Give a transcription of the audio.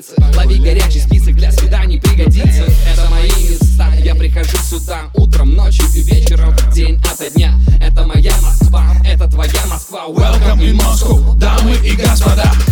столицы. Лови горячий список, для свиданий пригодится. Это мои места, я прихожу сюда утром, ночью и вечером, день ото дня. Это моя Москва, это твоя Москва. Welcome in Moscow, дамы и господа.